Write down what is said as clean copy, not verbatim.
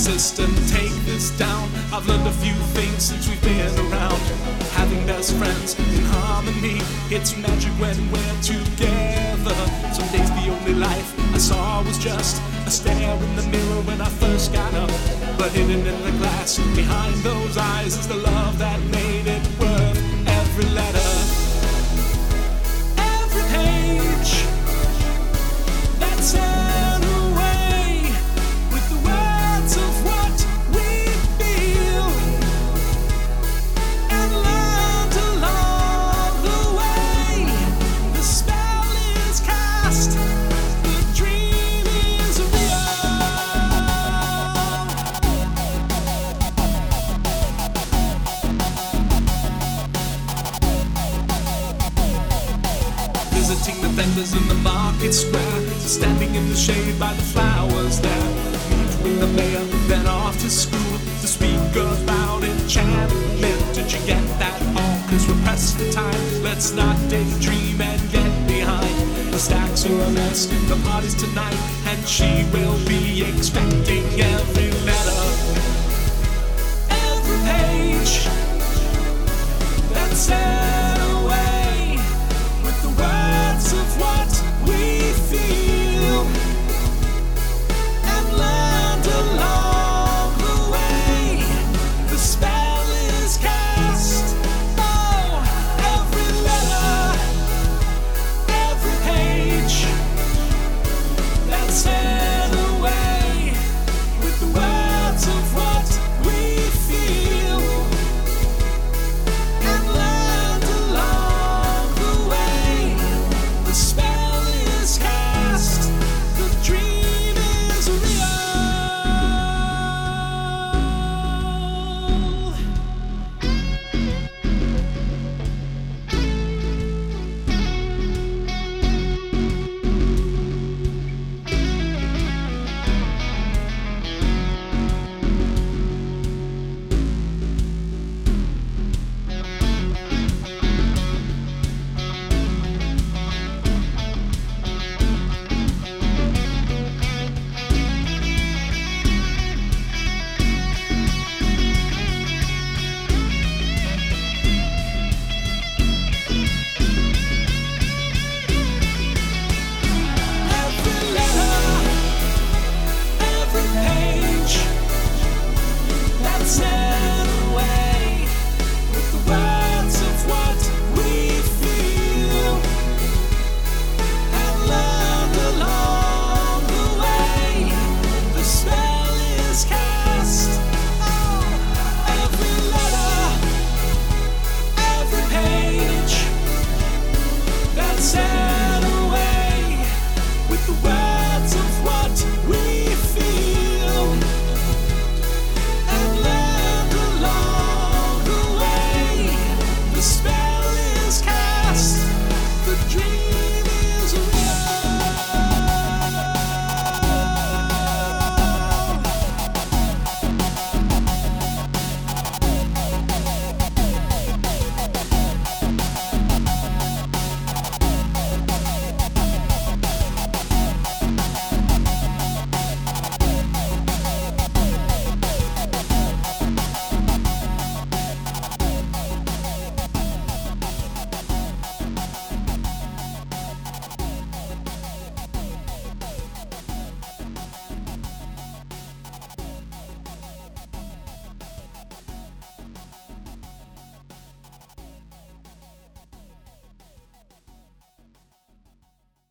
assistant, take this down. I've learned a few things since we've been around. Having best friends in harmony, it's magic when we're together. Some days the only life I saw was just a stare in the mirror when I first got up. But hidden in the glass behind those eyes is the love that made it worth every letter, every page that said away with the words of what we feel, and learned along the way. The spell is cast, the dream is real. Visiting the vendors in the market square, standing in the shade by the flowers there. Meet with the mayor, then off to school to speak about enchantment. Did you get that all? Cause we're pressed for time. Let's not daydream and get behind. The stacks are a mess, the party's tonight, and she will be expecting every letter, every page that says